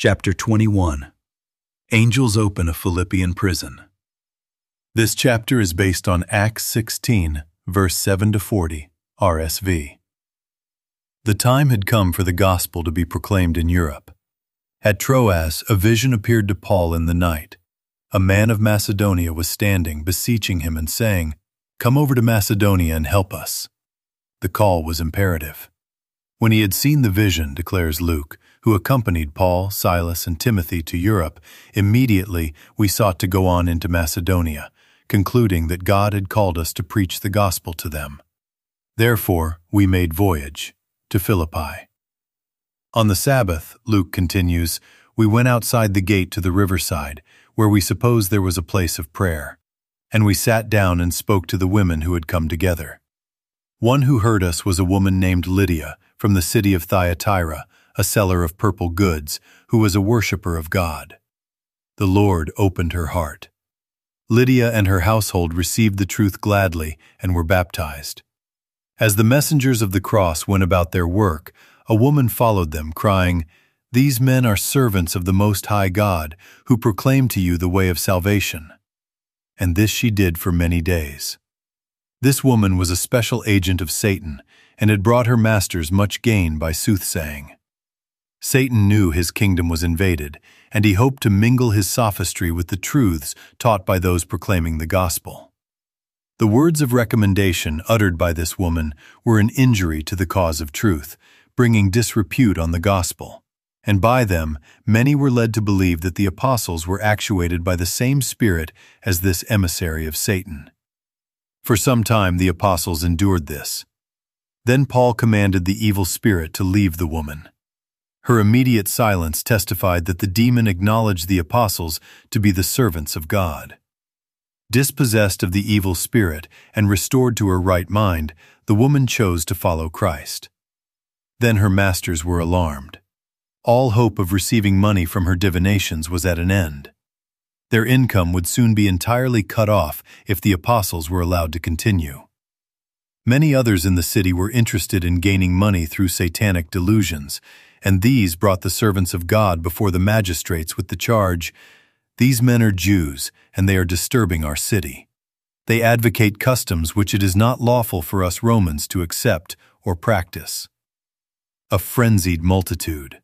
Chapter 21. Angels open a Philippian prison. This chapter is based on Acts 16, verse 7-40, RSV. The time had come for the gospel to be proclaimed in Europe. At Troas, a vision appeared to Paul in the night. A man of Macedonia was standing, beseeching him and saying, "Come over to Macedonia and help us." The call was imperative. When he had seen the vision, declares Luke, who accompanied Paul, Silas, and Timothy to Europe, immediately we sought to go on into Macedonia, concluding that God had called us to preach the gospel to them. Therefore, we made voyage to Philippi. On the Sabbath, Luke continues, we went outside the gate to the riverside, where we supposed there was a place of prayer, and we sat down and spoke to the women who had come together. One who heard us was a woman named Lydia, from the city of Thyatira, a seller of purple goods, who was a worshipper of God. The Lord opened her heart. Lydia and her household received the truth gladly and were baptized. As the messengers of the cross went about their work, a woman followed them, crying, "These men are servants of the Most High God, who proclaim to you the way of salvation." And this she did for many days. This woman was a special agent of Satan and had brought her masters much gain by soothsaying. Satan knew his kingdom was invaded, and he hoped to mingle his sophistry with the truths taught by those proclaiming the gospel. The words of recommendation uttered by this woman were an injury to the cause of truth, bringing disrepute on the gospel, and by them many were led to believe that the apostles were actuated by the same spirit as this emissary of Satan. For some time the apostles endured this. Then Paul commanded the evil spirit to leave the woman. Her immediate silence testified that the demon acknowledged the apostles to be the servants of God. Dispossessed of the evil spirit and restored to her right mind, the woman chose to follow Christ. Then her masters were alarmed. All hope of receiving money from her divinations was at an end. Their income would soon be entirely cut off if the apostles were allowed to continue. Many others in the city were interested in gaining money through satanic delusions, and these brought the servants of God before the magistrates with the charge, "These men are Jews, and they are disturbing our city. They advocate customs which it is not lawful for us Romans to accept or practice." A frenzied multitude.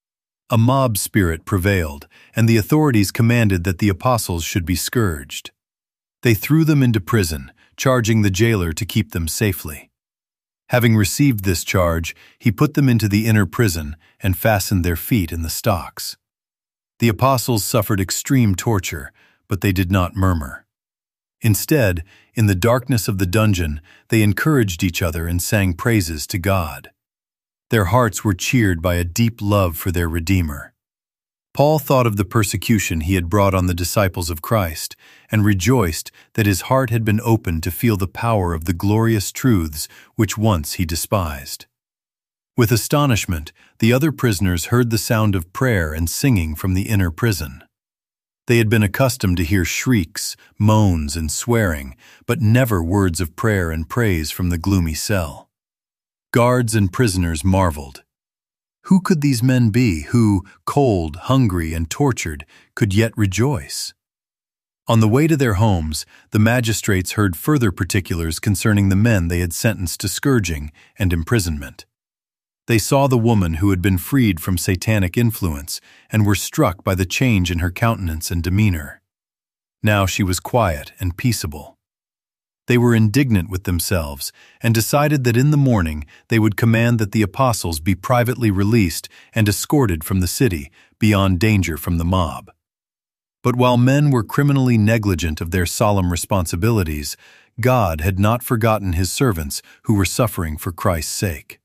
A mob spirit prevailed, and the authorities commanded that the apostles should be scourged. They threw them into prison, charging the jailer to keep them safely. Having received this charge, he put them into the inner prison and fastened their feet in the stocks. The apostles suffered extreme torture, but they did not murmur. Instead, in the darkness of the dungeon, they encouraged each other and sang praises to God. Their hearts were cheered by a deep love for their Redeemer. Paul thought of the persecution he had brought on the disciples of Christ and rejoiced that his heart had been opened to feel the power of the glorious truths which once he despised. With astonishment, the other prisoners heard the sound of prayer and singing from the inner prison. They had been accustomed to hear shrieks, moans, and swearing, but never words of prayer and praise from the gloomy cell. Guards and prisoners marveled. Who could these men be who, cold, hungry, and tortured, could yet rejoice? On the way to their homes, the magistrates heard further particulars concerning the men they had sentenced to scourging and imprisonment. They saw the woman who had been freed from satanic influence and were struck by the change in her countenance and demeanor. Now she was quiet and peaceable. They were indignant with themselves and decided that in the morning they would command that the apostles be privately released and escorted from the city beyond danger from the mob. But while men were criminally negligent of their solemn responsibilities, God had not forgotten his servants who were suffering for Christ's sake.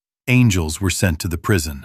Angels were sent to the prison.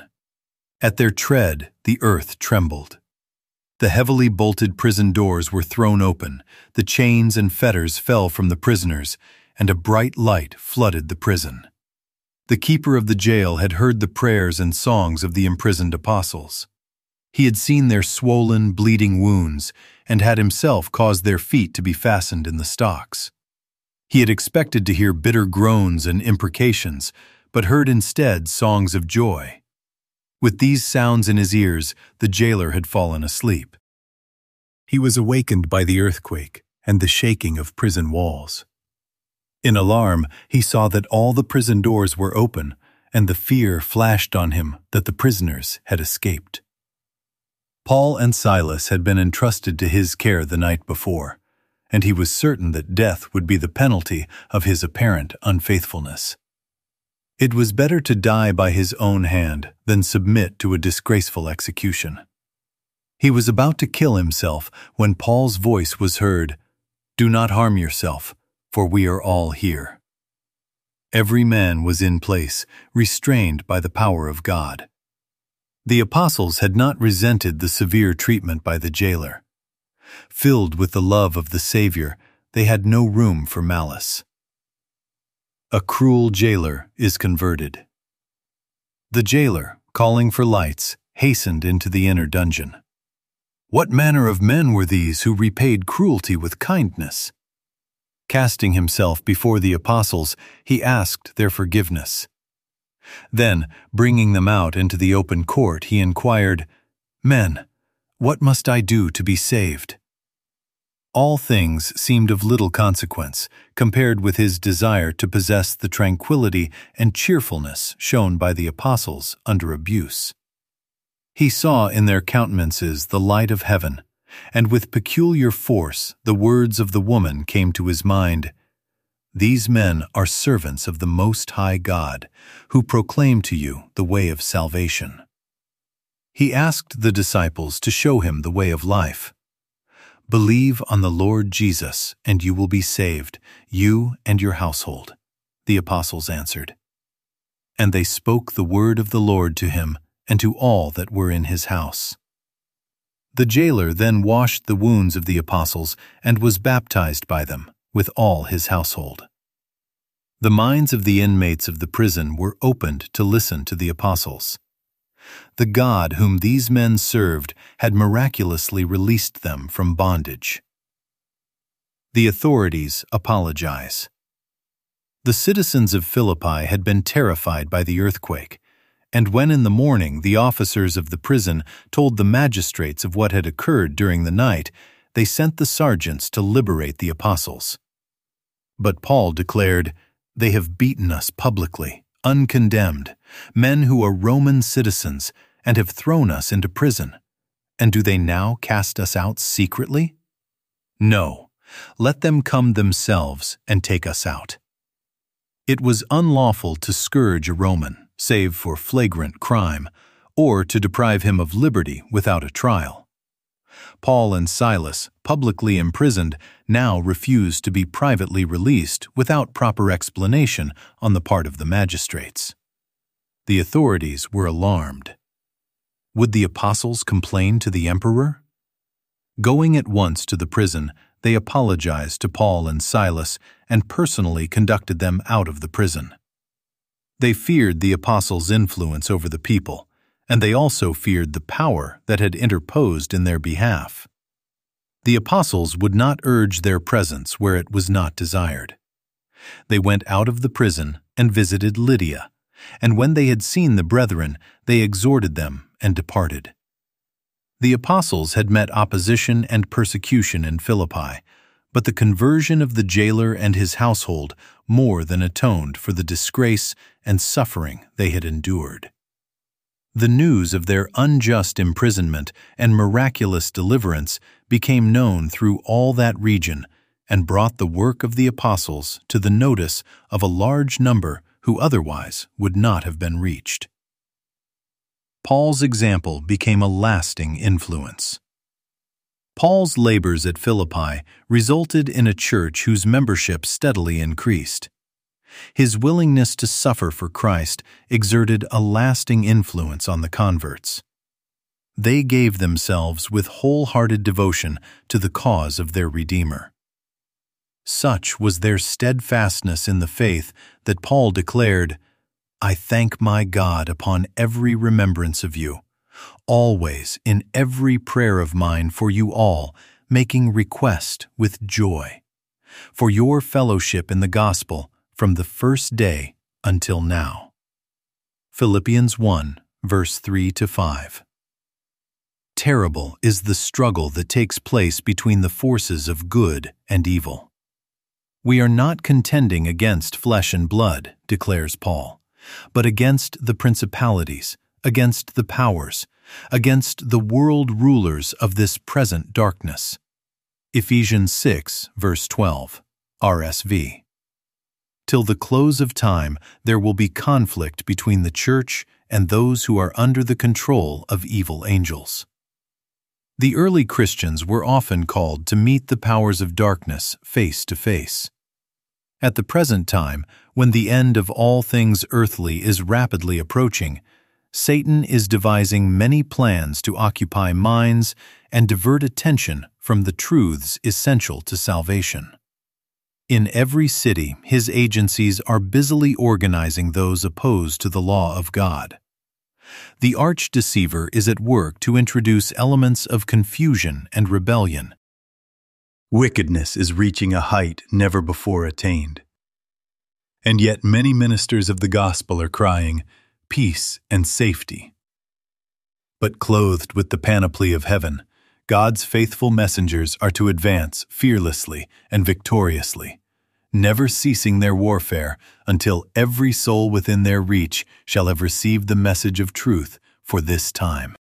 At their tread, the earth trembled. The heavily bolted prison doors were thrown open, the chains and fetters fell from the prisoners, and a bright light flooded the prison. The keeper of the jail had heard the prayers and songs of the imprisoned apostles. He had seen their swollen, bleeding wounds, and had himself caused their feet to be fastened in the stocks. He had expected to hear bitter groans and imprecations, but heard instead songs of joy. With these sounds in his ears, the jailer had fallen asleep. He was awakened by the earthquake and the shaking of prison walls. In alarm, he saw that all the prison doors were open, and the fear flashed on him that the prisoners had escaped. Paul and Silas had been entrusted to his care the night before, and he was certain that death would be the penalty of his apparent unfaithfulness. It was better to die by his own hand than submit to a disgraceful execution. He was about to kill himself when Paul's voice was heard, "Do not harm yourself, for we are all here." Every man was in place, restrained by the power of God. The apostles had not resented the severe treatment by the jailer. Filled with the love of the Savior, they had no room for malice. A cruel jailer is converted. The jailer, calling for lights, hastened into the inner dungeon. What manner of men were these who repaid cruelty with kindness? Casting himself before the apostles, he asked their forgiveness. Then, bringing them out into the open court, he inquired, "Men, what must I do to be saved?" All things seemed of little consequence compared with his desire to possess the tranquility and cheerfulness shown by the apostles under abuse. He saw in their countenances the light of heaven, and with peculiar force the words of the woman came to his mind, "These men are servants of the Most High God, who proclaim to you the way of salvation." He asked the disciples to show him the way of life. "Believe on the Lord Jesus, and you will be saved, you and your household," the apostles answered. And they spoke the word of the Lord to him and to all that were in his house. The jailer then washed the wounds of the apostles and was baptized by them, with all his household. The minds of the inmates of the prison were opened to listen to the apostles. The God whom these men served had miraculously released them from bondage. The authorities apologize. The citizens of Philippi had been terrified by the earthquake, and when in the morning the officers of the prison told the magistrates of what had occurred during the night, they sent the sergeants to liberate the apostles. But Paul declared, "They have beaten us publicly, uncondemned, men who are Roman citizens, and have thrown us into prison. And do they now cast us out secretly? No, let them come themselves and take us out." It was unlawful to scourge a Roman, save for flagrant crime, or to deprive him of liberty without a trial. Paul and Silas, publicly imprisoned, now refused to be privately released without proper explanation on the part of the magistrates. The authorities were alarmed. Would the apostles complain to the emperor? Going at once to the prison, they apologized to Paul and Silas and personally conducted them out of the prison. They feared the apostles' influence over the people, and they also feared the power that had interposed in their behalf. The apostles would not urge their presence where it was not desired. They went out of the prison and visited Lydia, and when they had seen the brethren, they exhorted them and departed. The apostles had met opposition and persecution in Philippi, but the conversion of the jailer and his household more than atoned for the disgrace and suffering they had endured. The news of their unjust imprisonment and miraculous deliverance became known through all that region and brought the work of the apostles to the notice of a large number who otherwise would not have been reached. Paul's example became a lasting influence. Paul's labors at Philippi resulted in a church whose membership steadily increased. His willingness to suffer for Christ exerted a lasting influence on the converts. They gave themselves with wholehearted devotion to the cause of their Redeemer. Such was their steadfastness in the faith that Paul declared, "I thank my God upon every remembrance of you, always in every prayer of mine for you all, making request with joy, for your fellowship in the gospel from the first day until now." Philippians 1, verse 3-5. Terrible is the struggle that takes place between the forces of good and evil. We are not contending against flesh and blood, declares Paul, but against the principalities, against the powers, against the world rulers of this present darkness. Ephesians 6, verse 12, RSV. Till the close of time, there will be conflict between the church and those who are under the control of evil angels. The early Christians were often called to meet the powers of darkness face to face. At the present time, when the end of all things earthly is rapidly approaching, Satan is devising many plans to occupy minds and divert attention from the truths essential to salvation. In every city, his agencies are busily organizing those opposed to the law of God. The arch-deceiver is at work to introduce elements of confusion and rebellion. Wickedness is reaching a height never before attained. And yet many ministers of the gospel are crying, peace and safety. But clothed with the panoply of heaven, God's faithful messengers are to advance fearlessly and victoriously, never ceasing their warfare until every soul within their reach shall have received the message of truth for this time.